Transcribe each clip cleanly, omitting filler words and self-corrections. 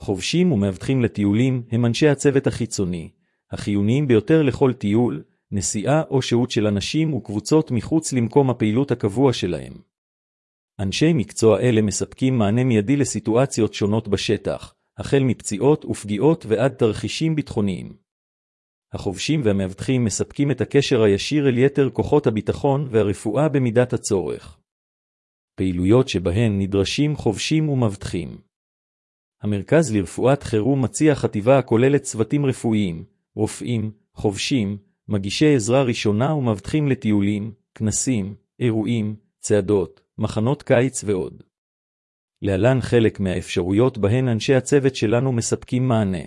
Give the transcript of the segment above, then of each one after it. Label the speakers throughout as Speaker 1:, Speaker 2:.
Speaker 1: חובשים ומאבטחים לטיולים הם אנשי הצוות החיצוני, החיוניים ביותר לכל טיול, נסיעה או שהות של אנשים וקבוצות מחוץ למקום הפעילות הקבוע שלהם. אנשי מקצוע אלה מספקים מענה מיידי לסיטואציות שונות בשטח, החל מפציעות ופגיעות ועד תרחישים ביטחוניים. החובשים והמאבטחים מספקים את הקשר הישיר אל יתר כוחות הביטחון והרפואה במידת הצורך. פעילויות שבהן נדרשים חובשים ומאבטחים. המרכז לרפואת חירום מציע חטיבה הכוללת צוותים רפואיים, רופאים, חובשים, מגישי עזרה ראשונה ומאבטחים לטיולים, כנסים, אירועים, צעדות, מחנות קיץ ועוד. להלן חלק מהאפשרויות בהן אנשי הצוות שלנו מספקים מענה.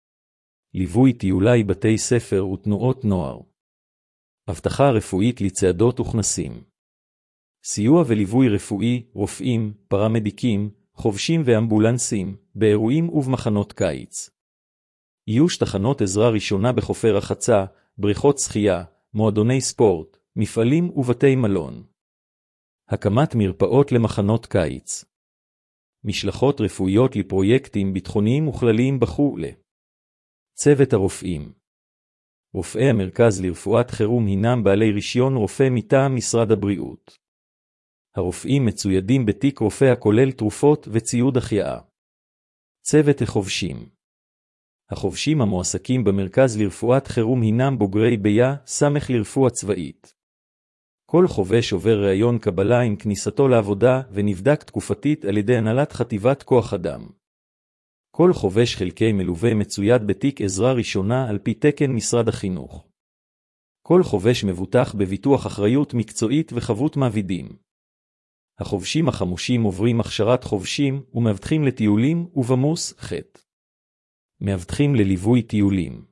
Speaker 1: ליווי טיולי בתי ספר ותנועות נוער. הבטחה רפואית לצעדות וכנסים. סיוע וליווי רפואי, רופאים, פרמדיקים, חובשים ואמבולנסים, באירועים ובמחנות קיץ. איוש תחנות עזרה ראשונה בחופי רחצה, בריכות שחייה, מועדוני ספורט, מפעלים ובתי מלון. הקמת מרפאות למחנות קיץ. משלחות רפואיות לפרויקטים ביטחוניים וכלליים בחו"ל. צוות הרופאים. רופאי המרכז לרפואת חירום הינם בעלי רישיון רופא מטעם משרד הבריאות. הרופאים מצוידים בתיק רופא הכולל תרופות וציוד החייאה. צוות החובשים. החובשים המועסקים במרכז לרפואת חירום הינם בוגרי ביה סמך לרפואה צבאית. כל חובש עובר ראיון קבלה עם כניסתו לעבודה ונבדק תקופתית על ידי הנהלת חטיבת כוח אדם. כל חובש חלקי מלווה מצויד בתיק עזרה ראשונה על פי תקן משרד החינוך. כל חובש מבוטח בביטוח אחריות מקצועית וחבות מעבידים. החובשים החמושים עוברים הכשרת חובשים ומאבטחים לטיולים ובמוס ח'. מאבטחים לליווי טיולים.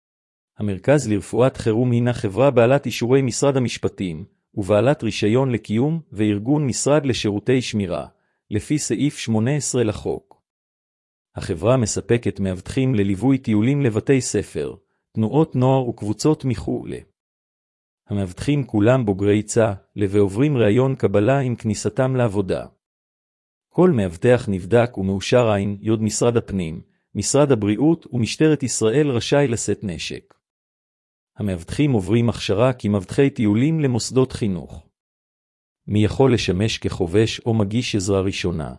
Speaker 1: המרכז לרפואת חירום הינה חברה בעלת אישורי משרד המשפטים, ובעלת רישיון לקיום וארגון משרד לשירותי שמירה, לפי סעיף 18 לחוק. החברה מספקת מאבטחים לליווי טיולים לבתי ספר, תנועות נוער וקבוצות מחו"ל. המאבטחים כולם בוגרי צה"ל ועוברים ראיון קבלה עם כניסתם לעבודה. כל מאבטח נבדק ומאושר עין יוד משרד הפנים, משרד הבריאות ומשטרת ישראל רשאי לשאת נשק. המאבטחים עוברים הכשרה כמאבטחי טיולים למוסדות חינוך. מי יכול לשמש כחובש או מגיש עזרה ראשונה?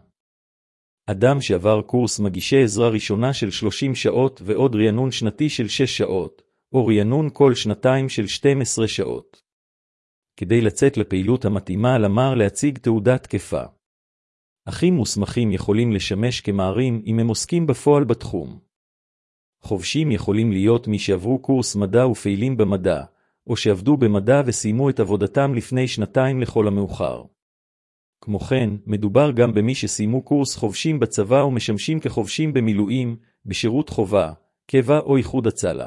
Speaker 1: אדם שעבר קורס מגישי עזרה ראשונה של 30 שעות ועוד רענון שנתי של 6 שעות, או רענון כל שנתיים של 12 שעות. כדי לצאת לפעילות המתאימה למר להציג תעודת תקפה. אחים מוסמכים יכולים לשמש כמערים אם הם עוסקים בפועל בתחום. חובשים יכולים להיות מי שעברו קורס מדע ופעילים במדע, או שעבדו במדע וסיימו את עבודתם לפני 2 לכל המאוחר. כמו כן, מדובר גם במי שסיימו קורס חובשים בצבא ומשמשים כחובשים במילואים, בשירות חובה, קבע או איחוד הצלה.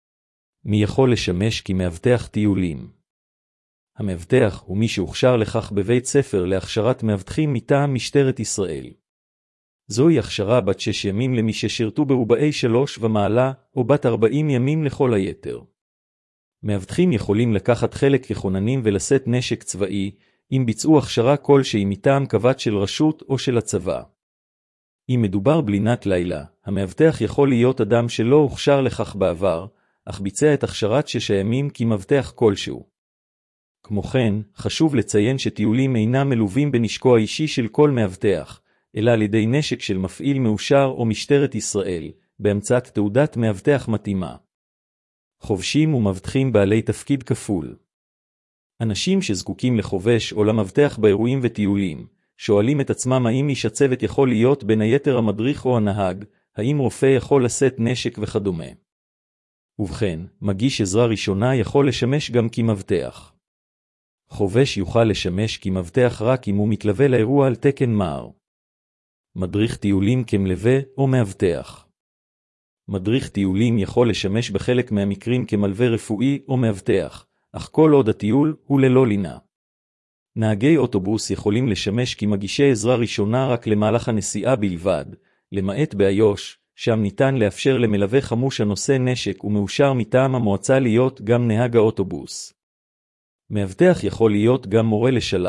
Speaker 1: מי יכול לשמש כמאבטח טיולים? המאבטח הוא מי שהוכשר לכך בבית ספר להכשרת מאבטחים מטעם משטרת ישראל. זוהי הכשרה בת 6 ימים למי ששירתו ברובעי 3 ומעלה, או בת 40 ימים לכל היתר. מאבטחים יכולים לקחת חלק ככוננים ולשאת נשק צבאי, אם ביצעו הכשרה כלשהי מטעם קב"ט של רשות או של הצבא. אם מדובר בלינת לילה, המאבטח יכול להיות אדם שלא הוכשר לכך בעבר, אך ביצע את הכשרת 6 ימים כמאבטח כלשהו. כמו כן, חשוב לציין שטיולים אינם מלווים בנשקו האישי של כל מאבטח, אלא על ידי נשק של מפעיל מאושר או משטרת ישראל, באמצעות תעודת מאבטח מתאימה. חובשים ומאבטחים בעלי תפקיד כפול. אנשים שזקוקים לחובש או למאבטח באירועים וטיולים, שואלים את עצמם האם איש הצוות יכול להיות בין היתר המדריך או הנהג, האם רופא יכול לשאת נשק וכדומה. ובכן, מגיש עזרה ראשונה יכול לשמש גם כמאבטח. חובש יוכל לשמש כמאבטח רק אם הוא מתלווה לאירוע על תקן מער. מדריך טיולים כמלווה או מאבטח. מדריך טיולים יכול לשמש בחלק מהמקרים כמלווה רפואי או מאבטח, אך כל עוד הטיול הוא ללא לינה. נהגי אוטובוס יכולים לשמש כמגישי עזרה ראשונה רק למהלך הנסיעה בלבד, למעט באיו"ש, שם ניתן לאפשר למלווה חמוש הנושא נשק ומאושר מטעם המועצה להיות גם נהג האוטובוס. מאבטח יכול להיות גם מורה לשלח,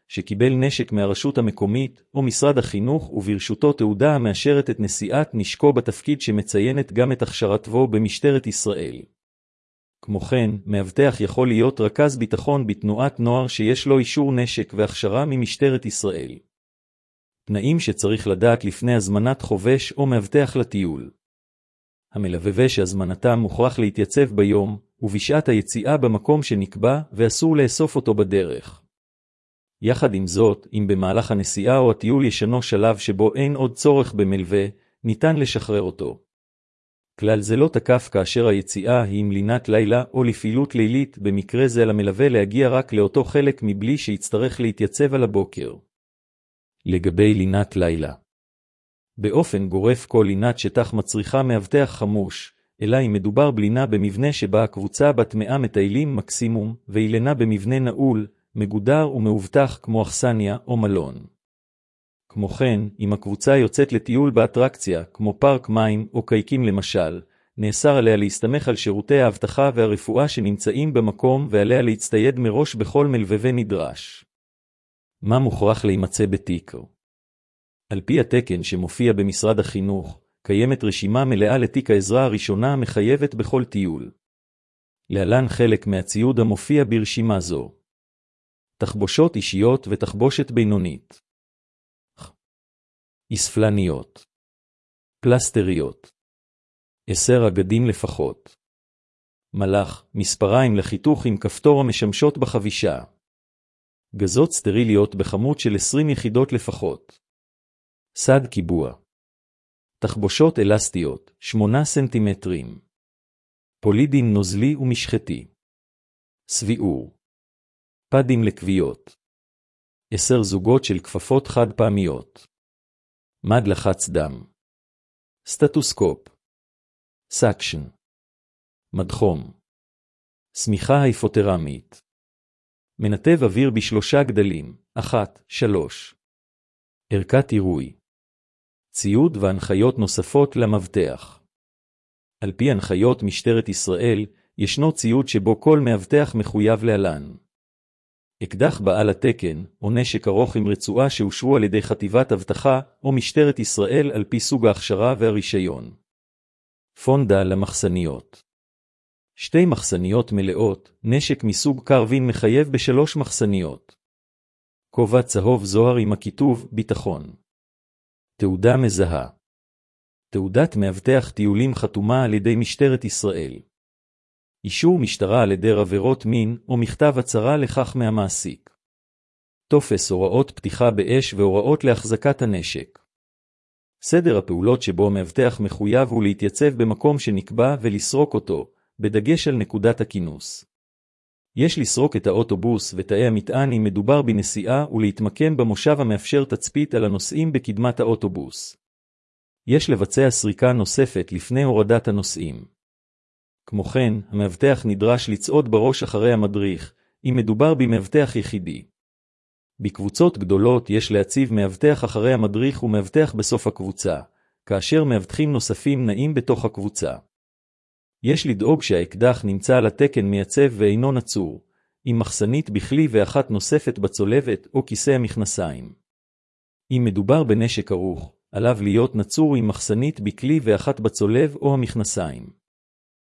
Speaker 1: שקיבל נשק מהרשות המקומית או משרד החינוך וברשותו תעודה המאשרת את נשיאת נשקו בתפקיד שמציינת גם את הכשרתו במשטרת ישראל. כמו כן, מאבטח יכול להיות רכז ביטחון בתנועת נוער שיש לו אישור נשק והכשרה ממשטרת ישראל. תנאים שצריך לדעת לפני הזמנת חובש או מאבטח לטיול. המלווה שהזמנתם מוכרח להתייצב ביום ובשעת היציאה במקום שנקבע ואסור לאסוף אותו בדרך. יחד עם זאת, אם במהלך הנסיעה או הטיול ישנו שלב שבו אין עוד צורך במלווה, ניתן לשחרר אותו. כלל זה לא תקף כאשר היציאה היא עם לינת לילה או לפעילות לילית, במקרה זה למלווה להגיע רק לאותו חלק מבלי שיצטרך להתייצב על הבוקר. לגבי לינת לילה. באופן גורף כל לינת שטח מצריכה מאבטח חמוש, אלא אם מדובר בלינה במבנה שבה הקבוצה בת 100 מטיילים מקסימום, ואילנה במבנה נעול, מגודר ומאובטח כמו אכסניה או מלון. כמו כן, אם הקבוצה יוצאת לטיול באטרקציה, כמו פארק מים או קייקים למשל, נאסר עליה להסתמך על שירותי האבטחה והרפואה שנמצאים במקום ועליה להצטייד מראש בכל מלווה נדרש. מה מוכרח להימצא בתיק? על פי התקן שמופיע במשרד החינוך, קיימת רשימה מלאה לתיק העזרה הראשונה המחייבת בכל טיול. להלן חלק מהציוד המופיע ברשימה זו. תחבושות אישיות ותחבושת בינונית. אספלניות. פלסטריות. 10 אגדים לפחות. מלח, מספריים לחיתוך עם כפתור המשמשות בחבישה. גזות סטריליות בכמות של 20 יחידות לפחות. סד קיבוע. תחבושות אלסטיות, 8 סנטימטרים. פולידין נוזלי ומשחתי. סביעור. פדים לקביעות. 10 זוגות של כפפות חד פעמיות. מד לחץ דם. סטטוסקופ. סקשן. מדחום. סמיכה היפותרמית. מנתב אוויר ב3 גדלים, 1, 3. ערכת עירוי. ציוד והנחיות נוספות למבטח. על פי הנחיות משטרת ישראל, ישנו ציוד שבו כל מאבטח מחויב להלן. אקדח בעל התקן, או נשק ארוך עם רצועה שאושרו על ידי חטיבת אבטחה, או משטרת ישראל על פי סוג ההכשרה והרישיון. פונדה למחסניות. 2 מחסניות מלאות, נשק מסוג קרבין מחייב ב3 מחסניות. כובע צהוב זוהר עם הכיתוב ביטחון. תעודה מזהה. תעודת מאבטח טיולים חתומה על ידי משטרת ישראל. אישור משטרה על היעדר עבירות מין או מכתב הצהרה לכך מהמעסיק. טופס הוראות פתיחה באש והוראות להחזקת הנשק. סדר הפעולות שבו המאבטח מחויב הוא להתייצב במקום שנקבע ולסרוק אותו, בדגש על נקודת הכינוס. יש לסרוק את האוטובוס ותאי המטען אם מדובר בנסיעה ולהתמקם במושב המאפשר תצפית על הנוסעים בקדמת האוטובוס. יש לבצע סריקה נוספת לפני הורדת הנוסעים. כמו כן, המאבטח נדרש לצעוד בראש אחרי המדריך, אם מדובר במאבטח יחידי. בקבוצות גדולות יש להציב מאבטח אחרי המדריך ומאבטח בסוף הקבוצה, כאשר מאבטחים נוספים נעים בתוך הקבוצה. יש לדאוג שהאקדח נמצא על התקן מייצב ואינו נצור, עם מחסנית בכלי ואחת נוספת בצולבת או כיסא המכנסיים. אם מדובר בנשק ערוך, עליו להיות נצור עם מחסנית בכלי ואחת בצולב או המכנסיים.